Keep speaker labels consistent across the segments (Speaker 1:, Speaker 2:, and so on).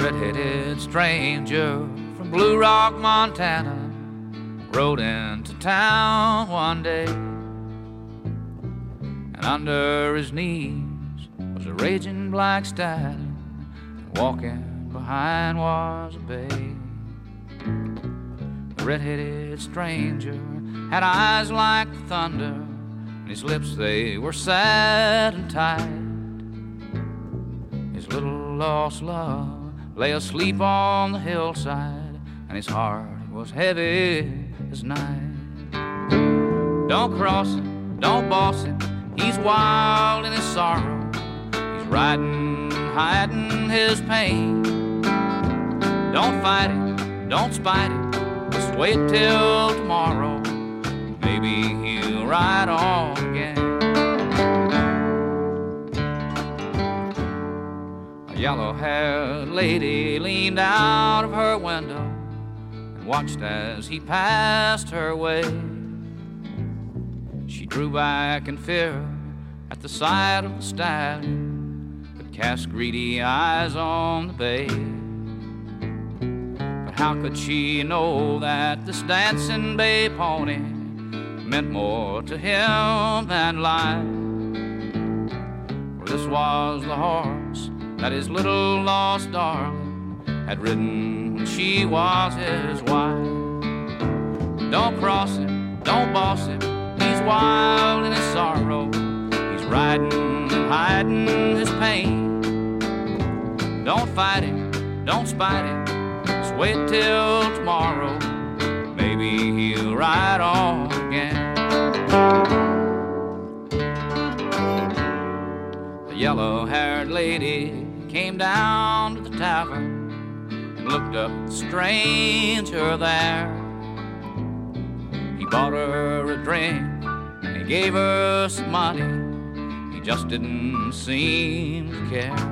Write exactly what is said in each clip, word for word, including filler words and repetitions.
Speaker 1: red-headed stranger from Blue Rock, Montana, rode into town one day, and under his knees was a raging black stallion, and walking behind was a bay. The red-headed stranger had eyes like thunder, and his lips, they were sad and tight. His little lost love lay asleep on the hillside, and his heart was heavy as night. Don't cross him, don't boss him, he's wild in his sorrow. He's riding, hiding his pain. Don't fight it, don't spite it, just wait till tomorrow. Maybe he'll ride on again. A yellow-haired lady leaned out of her window and watched as he passed her way. She drew back in fear at the sight of the stallion, but cast greedy eyes on the bay. But how could she know that this dancing bay pony meant more to him than life? For this was the horse that his little lost darling had ridden when she was his wife. Don't cross him, don't boss him, he's wild in his sorrow. He's riding and hiding his pain. Don't fight him, don't spite him, just wait till tomorrow. Maybe he'll ride on again. The yellow-haired lady came down to the tavern and looked up at the stranger there. He bought her a drink and he gave her some money. He just didn't seem to care.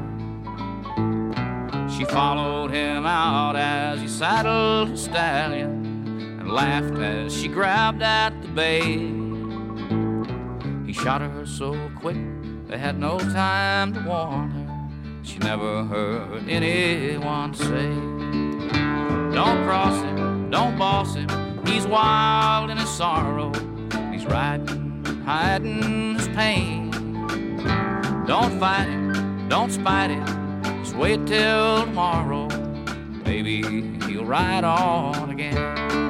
Speaker 1: She followed him out as he saddled his stallion and laughed as she grabbed at the bay. He shot her so quick they had no time to warn her. She never heard anyone say, don't cross him, don't boss him, he's wild in his sorrow. He's riding, hiding his pain. Don't fight him, don't spite him, just wait till tomorrow. Maybe he'll ride on again.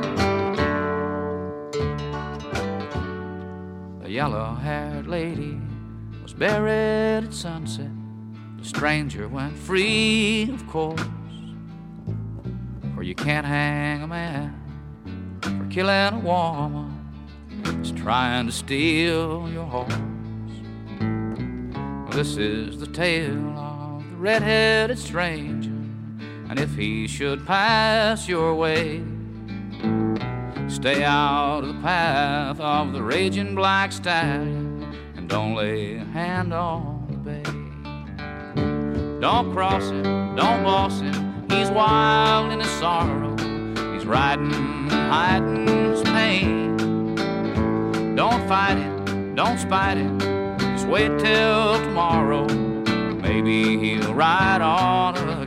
Speaker 1: The yellow-haired lady was buried at sunset. The stranger went free, of course, for you can't hang a man for killing a woman just trying to steal your horse. This is the tale of the red-headed stranger, and if he should pass your way, stay out of the path of the raging black stallion, and don't lay a hand on the bay. Don't cross him, don't boss him, he's wild in his sorrow. He's riding and hiding his pain. Don't fight him, don't spite him, just wait till tomorrow. Maybe he'll ride on again.